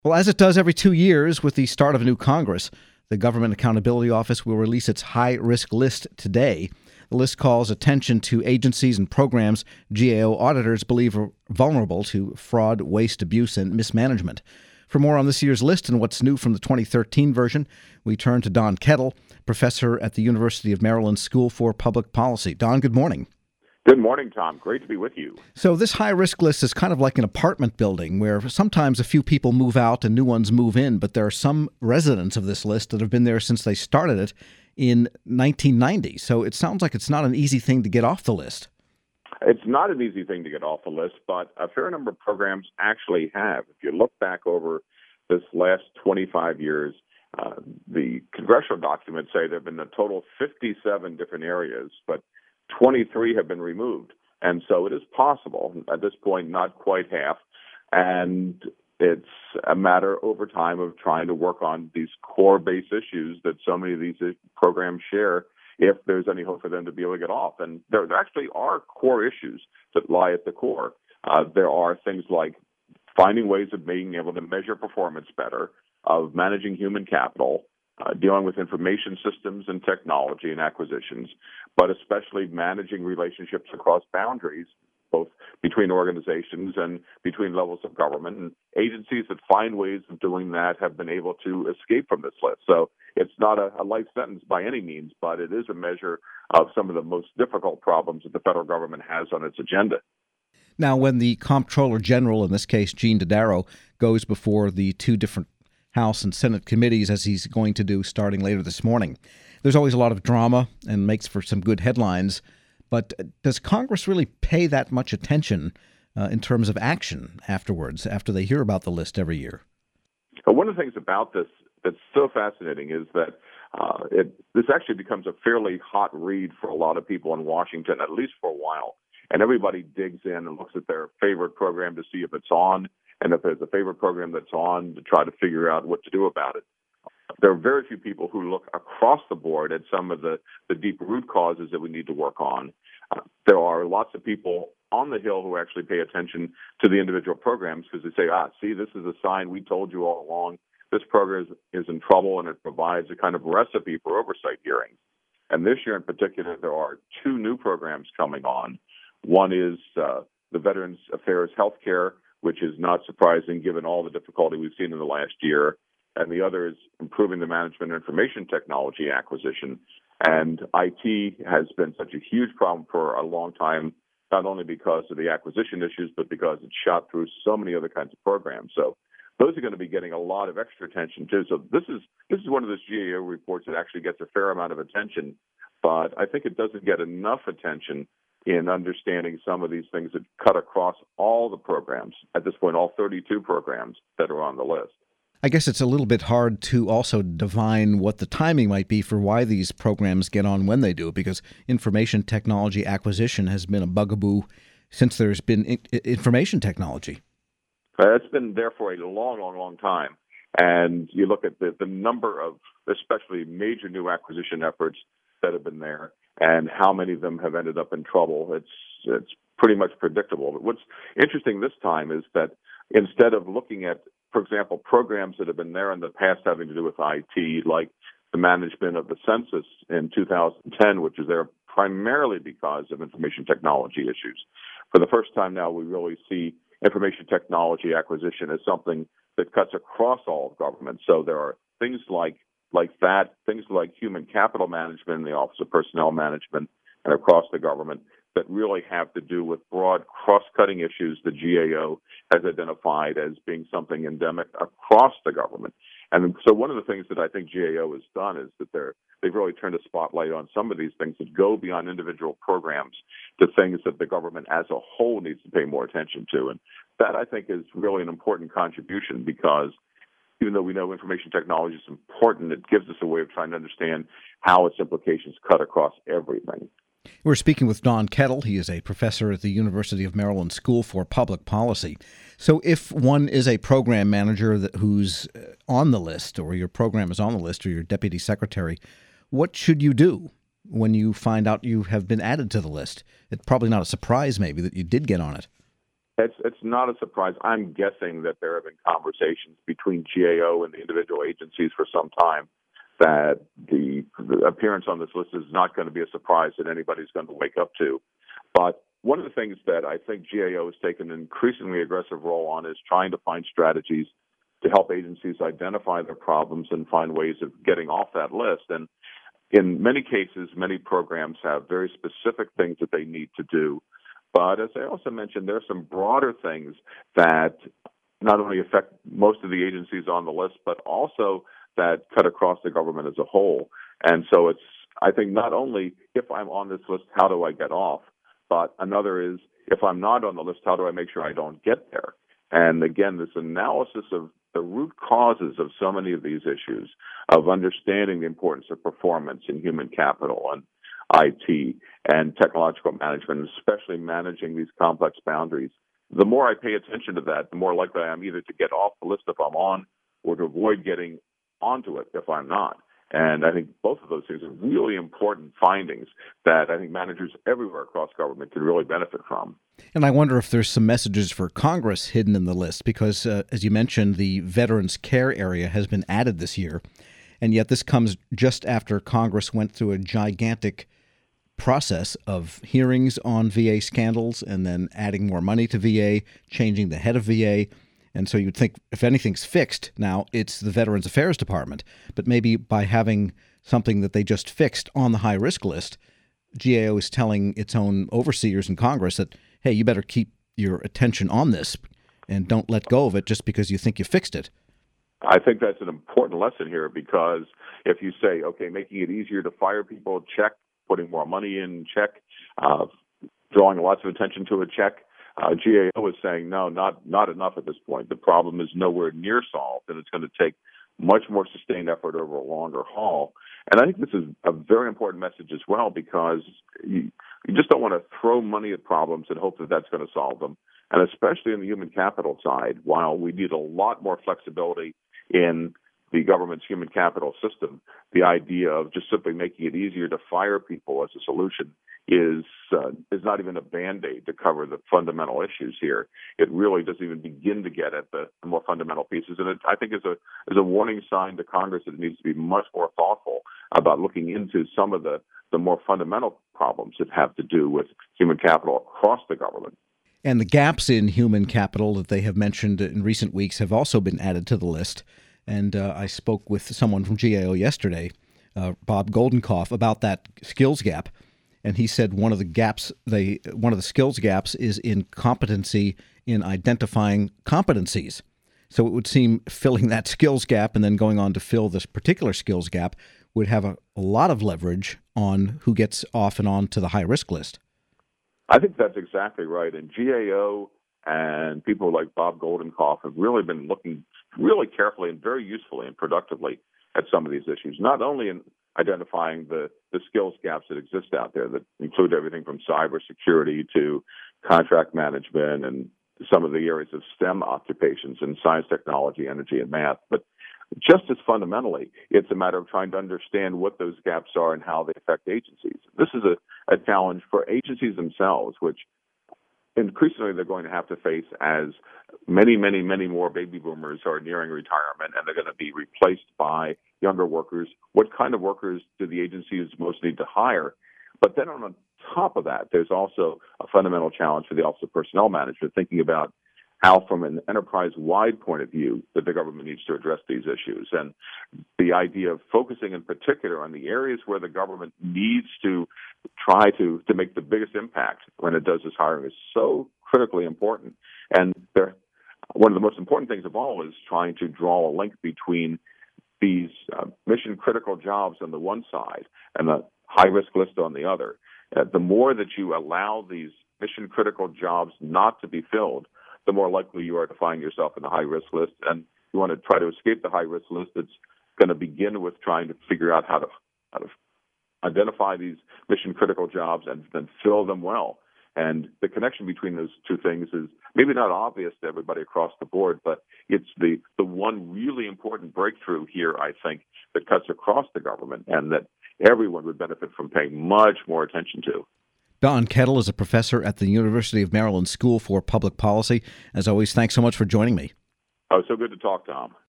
Well, as it does every 2 years with the start of a new Congress, the Government Accountability Office will release its high-risk list today. The list calls attention to agencies and programs GAO auditors believe are vulnerable to fraud, waste, abuse, and mismanagement. For more on this year's list and what's new from the 2013 version, we turn to Don Kettle, professor at the University of Maryland School for Public Policy. Don, good morning. Good morning, Tom. Great to be with you. So this high-risk list is kind of like an apartment building where sometimes a few people move out and new ones move in, but there are some residents of this list that have been there since they started it in 1990. So it sounds like it's not an easy thing to get off the list. It's not an easy thing to get off the list, but a fair number of programs actually have. If you look back over this last 25 years, the congressional documents say there have been a total of 57 different areas, but 23 have been removed. And so it is possible, at this point, not quite half. And it's a matter over time of trying to work on these core base issues that so many of these programs share if there's any hope for them to be able to get off. And there actually are core issues that lie at the core. There are things like finding ways of being able to measure performance better, of managing human capital, dealing with information systems and technology and acquisitions, but especially managing relationships across boundaries, both between organizations and between levels of government. And agencies that find ways of doing that have been able to escape from this list. So it's not a life sentence by any means, but it is a measure of some of the most difficult problems that the federal government has on its agenda. Now, when the Comptroller General, in this case Gene Dodaro, goes before the two different House and Senate committees, as he's going to do starting later this morning, there's always a lot of drama and makes for some good headlines. But does Congress really pay that much attention in terms of action afterwards, after they hear about the list every year? Well, one of the things about this that's so fascinating is that this actually becomes a fairly hot read for a lot of people in Washington, at least for a while. And everybody digs in and looks at their favorite program to see if it's on, and if there's a favorite program that's on, to try to figure out what to do about it. There are very few people who look across the board at some of the deep root causes that we need to work on. There are lots of people on the Hill who actually pay attention to the individual programs because they say, see, this is a sign we told you all along. This program is in trouble, and it provides a kind of recipe for oversight hearings. And this year in particular, there are two new programs coming on. One is the Veterans Affairs Healthcare, which is not surprising given all the difficulty we've seen in the last year. And the other is improving the management of information technology acquisition. And IT has been such a huge problem for a long time, not only because of the acquisition issues, but because it's shot through so many other kinds of programs. So those are going to be getting a lot of extra attention too. So this is one of those GAO reports that actually gets a fair amount of attention, but I think it doesn't get enough attention in understanding some of these things that cut across all the programs, at this point, all 32 programs that are on the list. I guess it's a little bit hard to also divine what the timing might be for why these programs get on when they do, because information technology acquisition has been a bugaboo since there's been information technology. It's been there for a long, long, long time. And you look at the number of especially major new acquisition efforts that have been there, and how many of them have ended up in trouble. It's pretty much predictable. But what's interesting this time is that instead of looking at, for example, programs that have been there in the past having to do with IT, like the management of the census in 2010, which is there primarily because of information technology issues. For the first time now, we really see information technology acquisition as something that cuts across all of government. So there are things like that, things like human capital management in the Office of Personnel Management and across the government that really have to do with broad cross-cutting issues the GAO has identified as being something endemic across the government. And so one of the things that I think GAO has done is that they've really turned a spotlight on some of these things that go beyond individual programs to things that the government as a whole needs to pay more attention to. And that, I think, is really an important contribution because even though we know information technology is important, it gives us a way of trying to understand how its implications cut across everything. We're speaking with Don Kettle. He is a professor at the University of Maryland School for Public Policy. So if one is a program manager who's on the list, or your program is on the list, or your deputy secretary, what should you do when you find out you have been added to the list? It's probably not a surprise, maybe, that you did get on it. It's not a surprise. I'm guessing that there have been conversations between GAO and the individual agencies for some time that the appearance on this list is not going to be a surprise that anybody's going to wake up to. But one of the things that I think GAO has taken an increasingly aggressive role on is trying to find strategies to help agencies identify their problems and find ways of getting off that list. And in many cases, many programs have very specific things that they need to do. But as I also mentioned, there are some broader things that not only affect most of the agencies on the list, but also that cut across the government as a whole. And so it's, I think, not only if I'm on this list, how do I get off? But another is, if I'm not on the list, how do I make sure I don't get there? And again, this analysis of the root causes of so many of these issues, of understanding the importance of performance in human capital and IT and technological management, especially managing these complex boundaries. The more I pay attention to that, the more likely I am either to get off the list if I'm on or to avoid getting onto it if I'm not. And I think both of those things are really important findings that I think managers everywhere across government can really benefit from. And I wonder if there's some messages for Congress hidden in the list because, as you mentioned, the Veterans Care area has been added this year. And yet this comes just after Congress went through a gigantic process of hearings on VA scandals and then adding more money to VA, changing the head of VA. And so you'd think if anything's fixed now, it's the Veterans Affairs Department. But maybe by having something that they just fixed on the high-risk list, GAO is telling its own overseers in Congress that, hey, you better keep your attention on this and don't let go of it just because you think you fixed it. I think that's an important lesson here because if you say, okay, making it easier to fire people, check, putting more money in, check, drawing lots of attention to a check, GAO is saying, no, not enough at this point. The problem is nowhere near solved, and it's going to take much more sustained effort over a longer haul. And I think this is a very important message as well because you just don't want to throw money at problems and hope that that's going to solve them. And especially in the human capital side, while we need a lot more flexibility in the government's human capital system, the idea of just simply making it easier to fire people as a solution is not even a Band-Aid to cover the fundamental issues here. It really doesn't even begin to get at the more fundamental pieces. And it, I think, is a warning sign to Congress that it needs to be much more thoughtful about looking into some of the more fundamental problems that have to do with human capital across the government. And the gaps in human capital that they have mentioned in recent weeks have also been added to the list. And I spoke with someone from GAO yesterday, Bob Goldenkoff, about that skills gap. And he said one of the skills gaps is in competency in identifying competencies. So it would seem filling that skills gap and then going on to fill this particular skills gap would have a lot of leverage on who gets off and on to the high-risk list. I think that's exactly right. And GAO and people like Bob Goldenkoff have really been looking really carefully and very usefully and productively at some of these issues, not only in identifying the skills gaps that exist out there that include everything from cybersecurity to contract management and some of the areas of STEM occupations in science, technology, energy, and math. But just as fundamentally, it's a matter of trying to understand what those gaps are and how they affect agencies. This is a challenge for agencies themselves, which increasingly they're going to have to face as many, many, many more baby boomers are nearing retirement and they're going to be replaced by younger workers. What kind of workers do the agencies most need to hire? But then on top of that, there's also a fundamental challenge for the Office of Personnel Management, thinking about how, from an enterprise-wide point of view, that the government needs to address these issues. And the idea of focusing in particular on the areas where the government needs to try to make the biggest impact when it does this hiring is so critically important. And one of the most important things of all is trying to draw a link between these mission-critical jobs on the one side and the high-risk list on the other. The more that you allow these mission-critical jobs not to be filled, the more likely you are to find yourself in the high-risk list. And you want to try to escape the high-risk list. It's going to begin with trying to figure out how to identify these mission-critical jobs and then fill them well. And the connection between those two things is maybe not obvious to everybody across the board, but it's the one really important breakthrough here, I think, that cuts across the government and that everyone would benefit from paying much more attention to. Don Kettle is a professor at the University of Maryland School for Public Policy. As always, thanks so much for joining me. Oh, so good to talk, Tom.